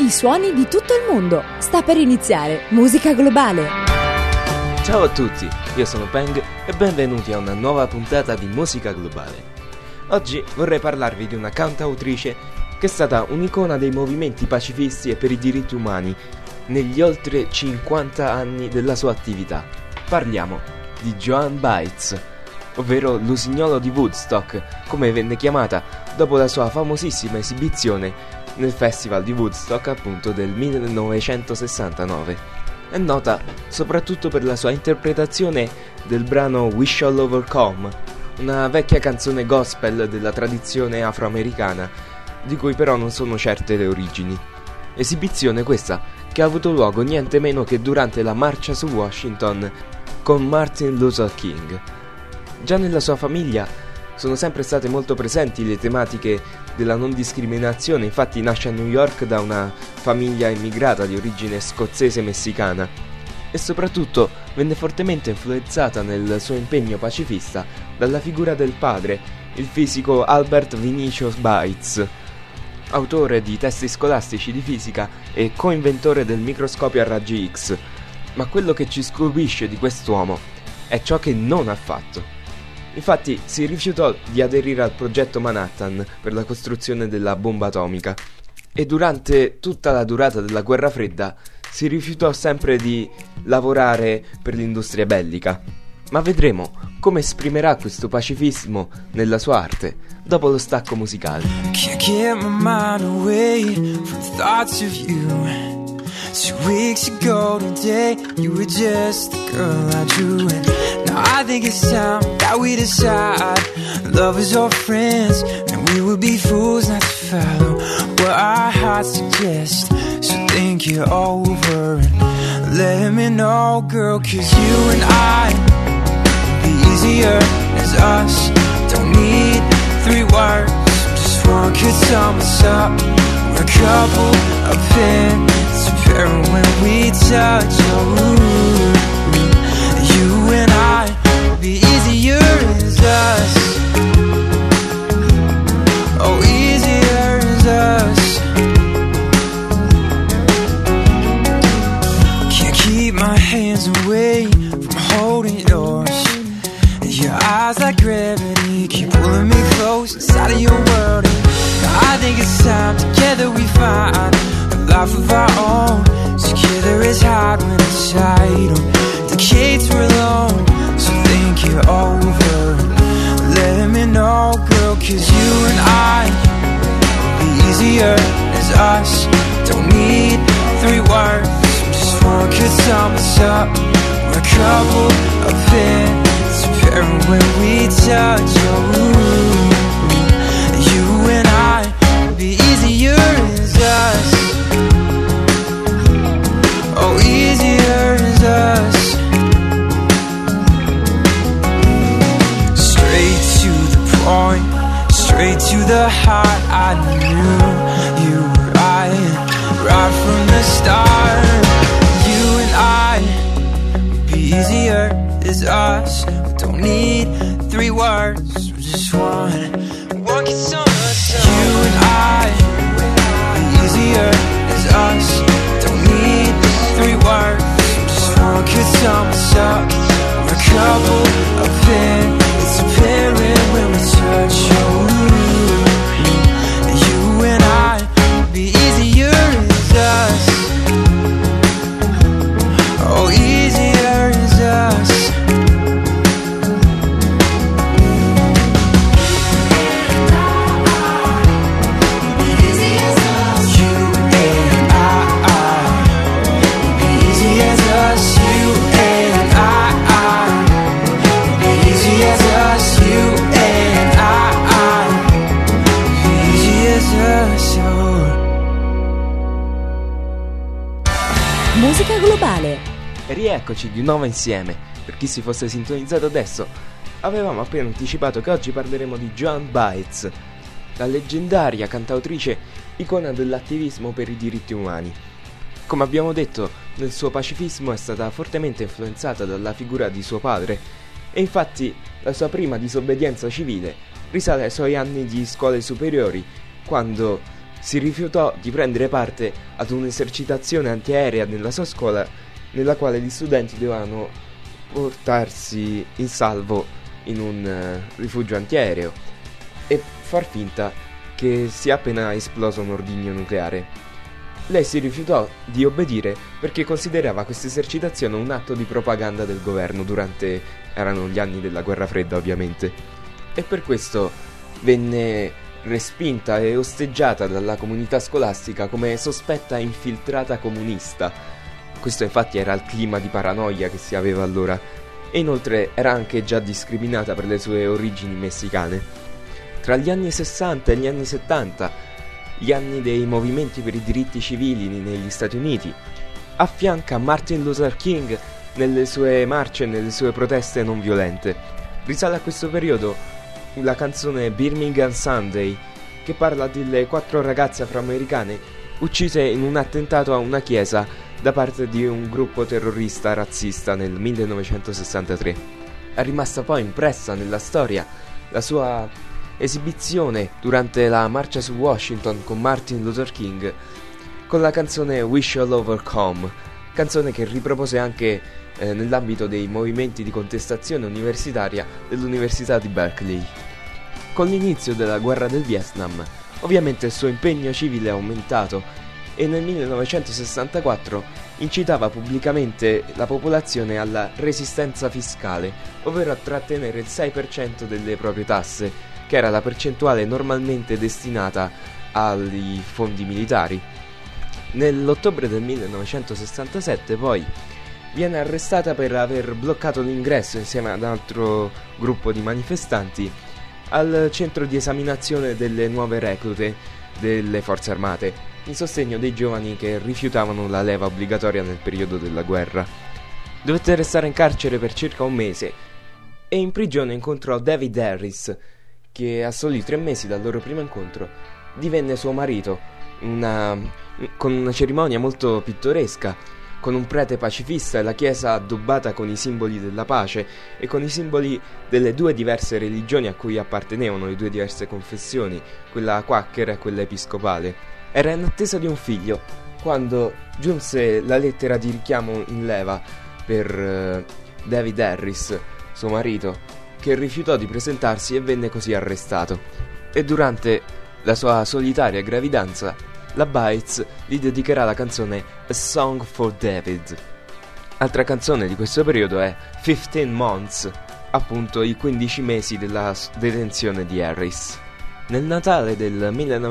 i suoni di tutto il mondo. Sta per iniziare Musica Globale. Ciao a tutti, io sono Peng e benvenuti a una nuova puntata di Musica Globale. Oggi vorrei parlarvi di una cantautrice che è stata un'icona dei movimenti pacifisti e per i diritti umani negli oltre 50 anni della sua attività. Parliamo di Joan Baez, ovvero l'usignolo di Woodstock, come venne chiamata dopo la sua famosissima esibizione nel Festival di Woodstock, appunto, del 1969. È nota soprattutto per la sua interpretazione del brano We Shall Overcome, una vecchia canzone gospel della tradizione afroamericana, di cui però non sono certe le origini. Esibizione questa che ha avuto luogo niente meno che durante la marcia su Washington con Martin Luther King. Già nella sua famiglia sono sempre state molto presenti le tematiche della non discriminazione, infatti nasce a New York da una famiglia immigrata di origine scozzese-messicana e soprattutto venne fortemente influenzata nel suo impegno pacifista dalla figura del padre, il fisico Albert Vinicius Baez, autore di testi scolastici di fisica e coinventore del microscopio a raggi X. Ma quello che ci stupisce di quest'uomo è ciò che non ha fatto. Infatti si rifiutò di aderire al progetto Manhattan per la costruzione della bomba atomica e durante tutta la durata della guerra fredda si rifiutò sempre di lavorare per l'industria bellica. Ma vedremo come esprimerà questo pacifismo nella sua arte dopo lo stacco musicale. Can't get my mind away from thoughts of you. 2 weeks ago today, you were just the girl I drew. And now I think it's time that we decide love is our friends, and we would be fools not to follow what our hearts suggest. So think it over and let me know, girl, 'cause you and I would be easier as us. Don't need 3 words, just one could sum us up. We're a couple of pins when we touch, oh, you and I will be easier as us. Oh, easier as us. Can't keep my hands away from holding yours. Your eyes like gravity keep pulling me close inside of your world. And I think it's time together we find life of our own. Together is hard when inside decades we're alone. So think it over, let me know, girl, 'cause you and I will be easier as us. Don't need 3 words, just one could sum us up. We're a couple of pins, pairing when we touch, oh, you and I will be easier as us. Oh, easier as us. Straight to the point, straight to the heart. I knew you were right from the start. You and I would be easier as us. We don't need 3 words, just one can sum us up. You and I would be easier as us. Don't need 3 words, just one could sum us up. We're a couple of pins, it's apparent when we touch, oh, you and I would be easier as us. Oh, easier as us. Musica Globale. E rieccoci di nuovo insieme. Per chi si fosse sintonizzato adesso, avevamo appena anticipato che oggi parleremo di Joan Baez, la leggendaria cantautrice icona dell'attivismo per i diritti umani. Come abbiamo detto, nel suo pacifismo è stata fortemente influenzata dalla figura di suo padre e infatti la sua prima disobbedienza civile risale ai suoi anni di scuole superiori, quando si rifiutò di prendere parte ad un'esercitazione antiaerea nella sua scuola, nella quale gli studenti dovevano portarsi in salvo in un rifugio antiaereo e far finta che sia appena esploso un ordigno nucleare. Lei si rifiutò di obbedire perché considerava questa esercitazione un atto di propaganda del governo erano gli anni della guerra fredda ovviamente, e per questo venne respinta e osteggiata dalla comunità scolastica come sospetta infiltrata comunista. Questo infatti era il clima di paranoia che si aveva allora, e inoltre era anche già discriminata per le sue origini messicane. Tra gli anni 60 e gli anni 70, gli anni dei movimenti per i diritti civili negli Stati Uniti, affianca Martin Luther King nelle sue marce e nelle sue proteste non violente. Risale a questo periodo la canzone Birmingham Sunday, che parla delle 4 ragazze afroamericane uccise in un attentato a una chiesa da parte di un gruppo terrorista razzista nel 1963. È rimasta poi impressa nella storia la sua esibizione durante la marcia su Washington con Martin Luther King con la canzone We Shall Overcome, canzone che ripropose anche nell'ambito dei movimenti di contestazione universitaria dell'Università di Berkeley. Con l'inizio della guerra del Vietnam, ovviamente il suo impegno civile è aumentato e nel 1964 incitava pubblicamente la popolazione alla resistenza fiscale, ovvero a trattenere il 6% delle proprie tasse, che era la percentuale normalmente destinata ai fondi militari. Nell'ottobre del 1967 poi viene arrestata per aver bloccato l'ingresso insieme ad un altro gruppo di manifestanti al centro di esaminazione delle nuove reclute delle forze armate, in sostegno dei giovani che rifiutavano la leva obbligatoria nel periodo della guerra. Dovette restare in carcere per circa un mese e in prigione incontrò David Harris, che a soli 3 mesi dal loro primo incontro divenne suo marito, con una cerimonia molto pittoresca, con un prete pacifista e la chiesa addobbata con i simboli della pace e con i simboli delle 2 diverse religioni a cui appartenevano, le 2 diverse confessioni, quella quaker e quella episcopale. Era in attesa di un figlio quando giunse la lettera di richiamo in leva per David Harris, suo marito, che rifiutò di presentarsi e venne così arrestato. E durante la sua solitaria gravidanza, la Bites gli dedicherà la canzone A Song for David. Altra canzone di questo periodo è 15 Months, appunto i 15 mesi della detenzione di Harris. Nel Natale del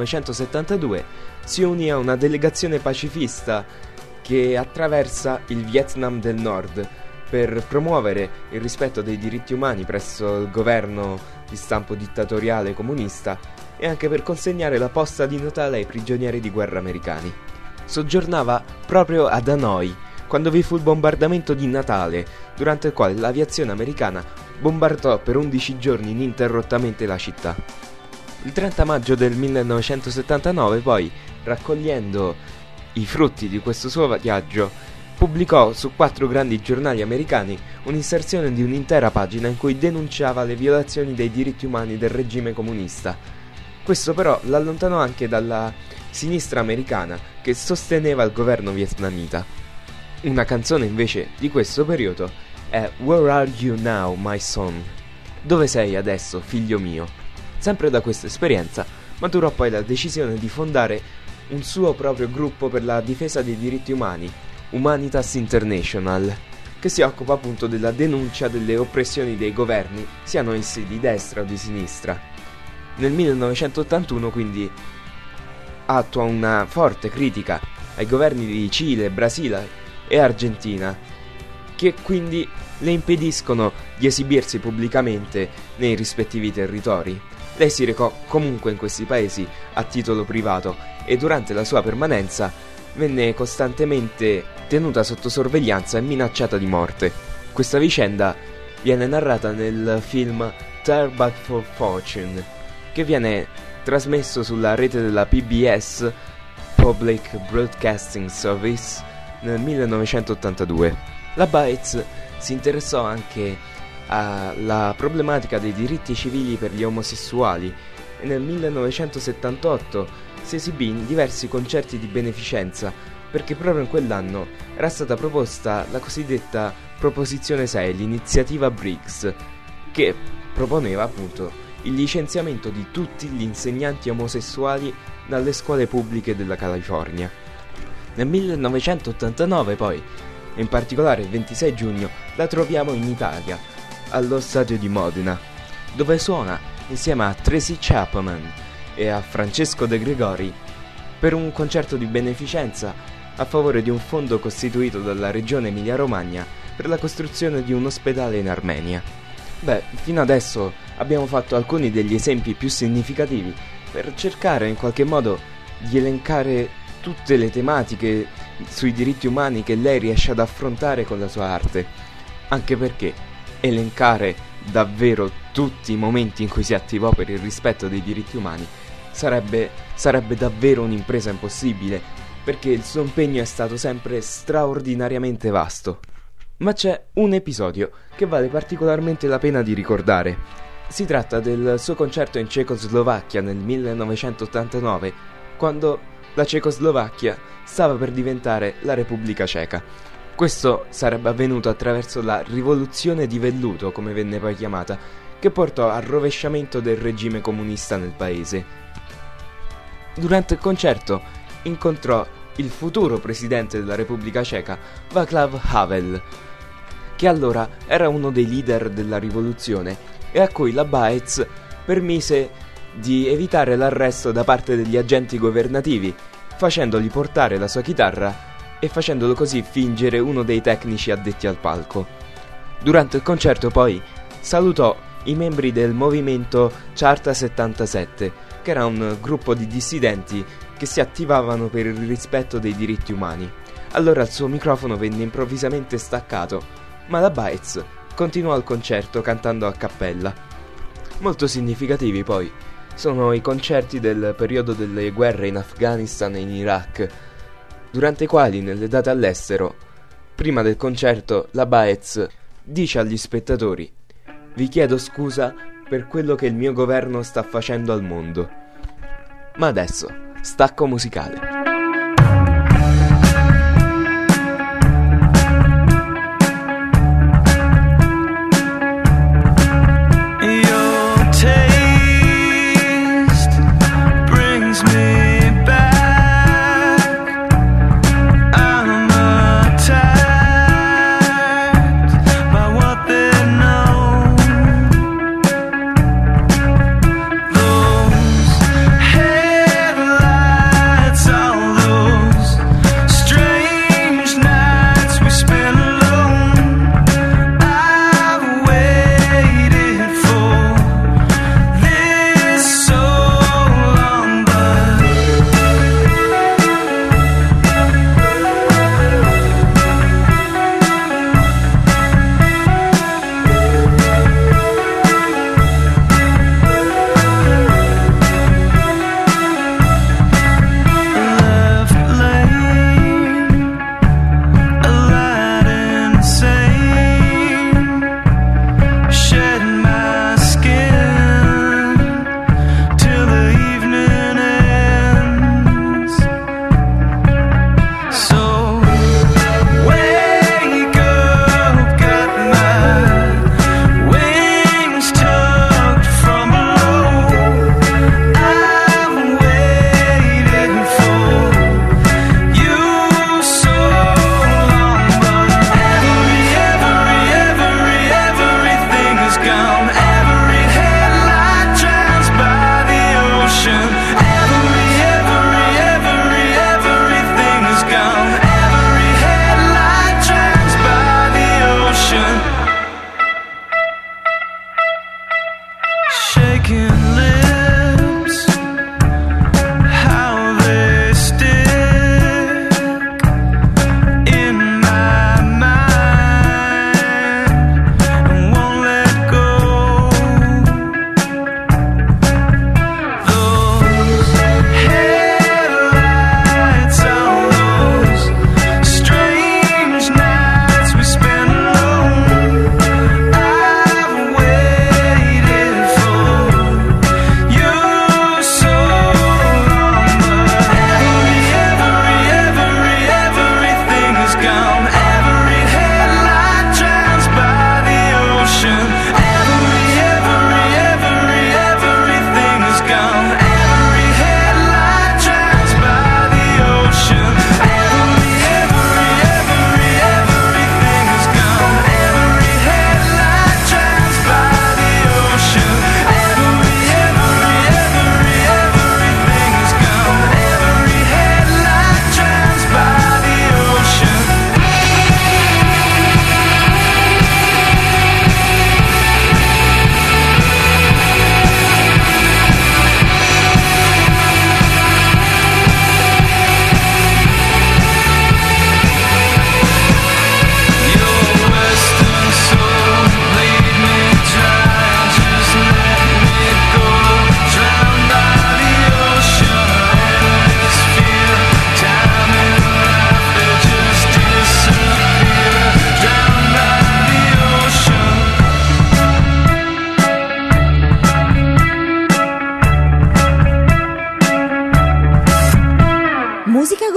1972 si unì a una delegazione pacifista che attraversa il Vietnam del Nord per promuovere il rispetto dei diritti umani presso il governo di stampo dittatoriale comunista e anche per consegnare la posta di Natale ai prigionieri di guerra americani. Soggiornava proprio ad Hanoi quando vi fu il bombardamento di Natale, durante il quale l'aviazione americana bombardò per 11 giorni ininterrottamente la città. Il 30 maggio del 1979 poi, raccogliendo i frutti di questo suo viaggio, pubblicò su 4 grandi giornali americani un'inserzione di un'intera pagina in cui denunciava le violazioni dei diritti umani del regime comunista. Questo però l'allontanò anche dalla sinistra americana che sosteneva il governo vietnamita. Una canzone invece di questo periodo è Where Are You Now, My Son? Dove sei adesso, figlio mio? Sempre da questa esperienza maturò poi la decisione di fondare un suo proprio gruppo per la difesa dei diritti umani, Humanitas International, che si occupa appunto della denuncia delle oppressioni dei governi, siano essi di destra o di sinistra. Nel 1981 quindi attua una forte critica ai governi di Cile, Brasile e Argentina, che quindi le impediscono di esibirsi pubblicamente nei rispettivi territori. Lei si recò comunque in questi paesi a titolo privato e durante la sua permanenza venne costantemente tenuta sotto sorveglianza e minacciata di morte. Questa vicenda viene narrata nel film There But For Fortune, che viene trasmesso sulla rete della PBS, Public Broadcasting Service, nel 1982. La Bites si interessò anche alla problematica dei diritti civili per gli omosessuali e nel 1978 si esibì in diversi concerti di beneficenza, perché proprio in quell'anno era stata proposta la cosiddetta Proposizione 6, l'iniziativa Briggs, che proponeva appunto il licenziamento di tutti gli insegnanti omosessuali dalle scuole pubbliche della California. Nel 1989 poi, e in particolare il 26 giugno, la troviamo in Italia, allo stadio di Modena, dove suona insieme a Tracy Chapman e a Francesco De Gregori per un concerto di beneficenza a favore di un fondo costituito dalla regione Emilia-Romagna per la costruzione di un ospedale in Armenia. Beh, fino adesso abbiamo fatto alcuni degli esempi più significativi per cercare in qualche modo di elencare tutte le tematiche sui diritti umani che lei riesce ad affrontare con la sua arte, anche perché elencare davvero tutti i momenti in cui si attivò per il rispetto dei diritti umani sarebbe davvero un'impresa impossibile, perché il suo impegno è stato sempre straordinariamente vasto. Ma c'è un episodio che vale particolarmente la pena di ricordare. Si tratta del suo concerto in Cecoslovacchia nel 1989, quando la Cecoslovacchia stava per diventare la Repubblica Ceca. Questo sarebbe avvenuto attraverso la rivoluzione di velluto, come venne poi chiamata, che portò al rovesciamento del regime comunista nel paese. Durante il concerto incontrò il futuro presidente della Repubblica Ceca, Václav Havel, che allora era uno dei leader della rivoluzione e a cui la Baez permise di evitare l'arresto da parte degli agenti governativi, facendogli portare la sua chitarra e facendolo così fingere uno dei tecnici addetti al palco. Durante il concerto poi salutò i membri del movimento Charta 77, che era un gruppo di dissidenti che si attivavano per il rispetto dei diritti umani. Allora il suo microfono venne improvvisamente staccato, ma la Baez continuò il concerto cantando a cappella. Molto significativi poi sono i concerti del periodo delle guerre in Afghanistan e in Iraq, durante i quali nelle date all'estero, prima del concerto, la Baez dice agli spettatori: "Vi chiedo scusa per quello che il mio governo sta facendo al mondo". Ma adesso, stacco musicale. Headlights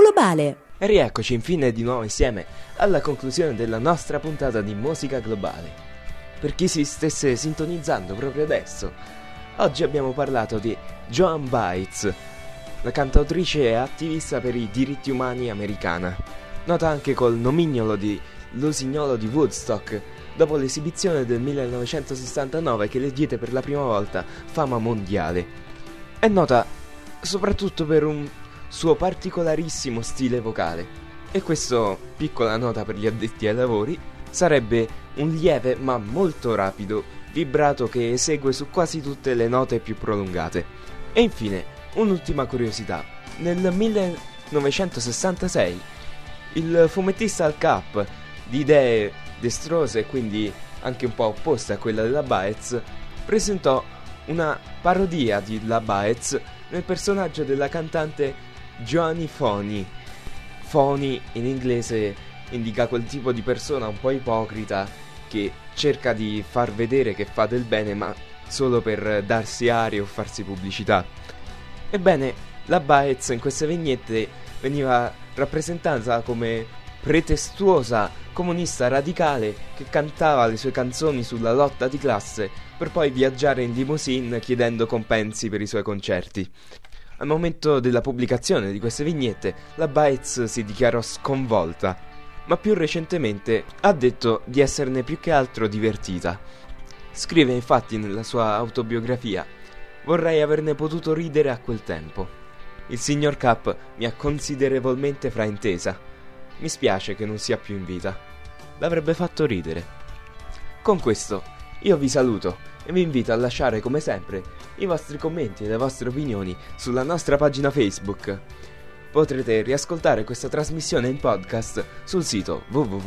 globale. E rieccoci infine di nuovo insieme alla conclusione della nostra puntata di musica globale. Per chi si stesse sintonizzando proprio adesso, oggi abbiamo parlato di Joan Baez, la cantautrice e attivista per i diritti umani americana, nota anche col nomignolo di L'usignolo di Woodstock, dopo l'esibizione del 1969 che le diede per la prima volta fama mondiale. È nota soprattutto per un suo particolarissimo stile vocale, e questo, piccola nota per gli addetti ai lavori, sarebbe un lieve ma molto rapido vibrato che esegue su quasi tutte le note più prolungate. E infine, un'ultima curiosità: nel 1966 il fumettista Al Capp, di idee destrose e quindi anche un po' opposte a quella della Baez, presentò una parodia di La Baez nel personaggio della cantante Joanie Phony. Phony in inglese indica quel tipo di persona un po' ipocrita che cerca di far vedere che fa del bene ma solo per darsi aria o farsi pubblicità. Ebbene, la Baez in queste vignette veniva rappresentata come pretestuosa comunista radicale che cantava le sue canzoni sulla lotta di classe per poi viaggiare in limousine chiedendo compensi per i suoi concerti. Al momento della pubblicazione di queste vignette, la Baez si dichiarò sconvolta, ma più recentemente ha detto di esserne più che altro divertita. Scrive infatti nella sua autobiografia: «Vorrei averne potuto ridere a quel tempo. Il signor Capp mi ha considerevolmente fraintesa. Mi spiace che non sia più in vita. L'avrebbe fatto ridere». Con questo io vi saluto e vi invito a lasciare come sempre i vostri commenti e le vostre opinioni sulla nostra pagina Facebook. Potrete riascoltare questa trasmissione in podcast sul sito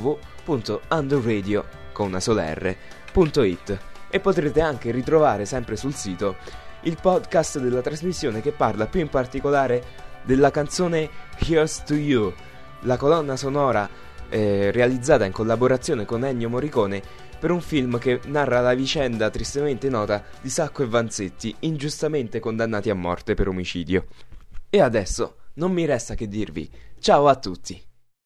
www.underradio.it e potrete anche ritrovare sempre sul sito il podcast della trasmissione che parla più in particolare della canzone Here's to You, la colonna sonora realizzata in collaborazione con Ennio Morricone per un film che narra la vicenda tristemente nota di Sacco e Vanzetti, ingiustamente condannati a morte per omicidio. E adesso non mi resta che dirvi ciao a tutti.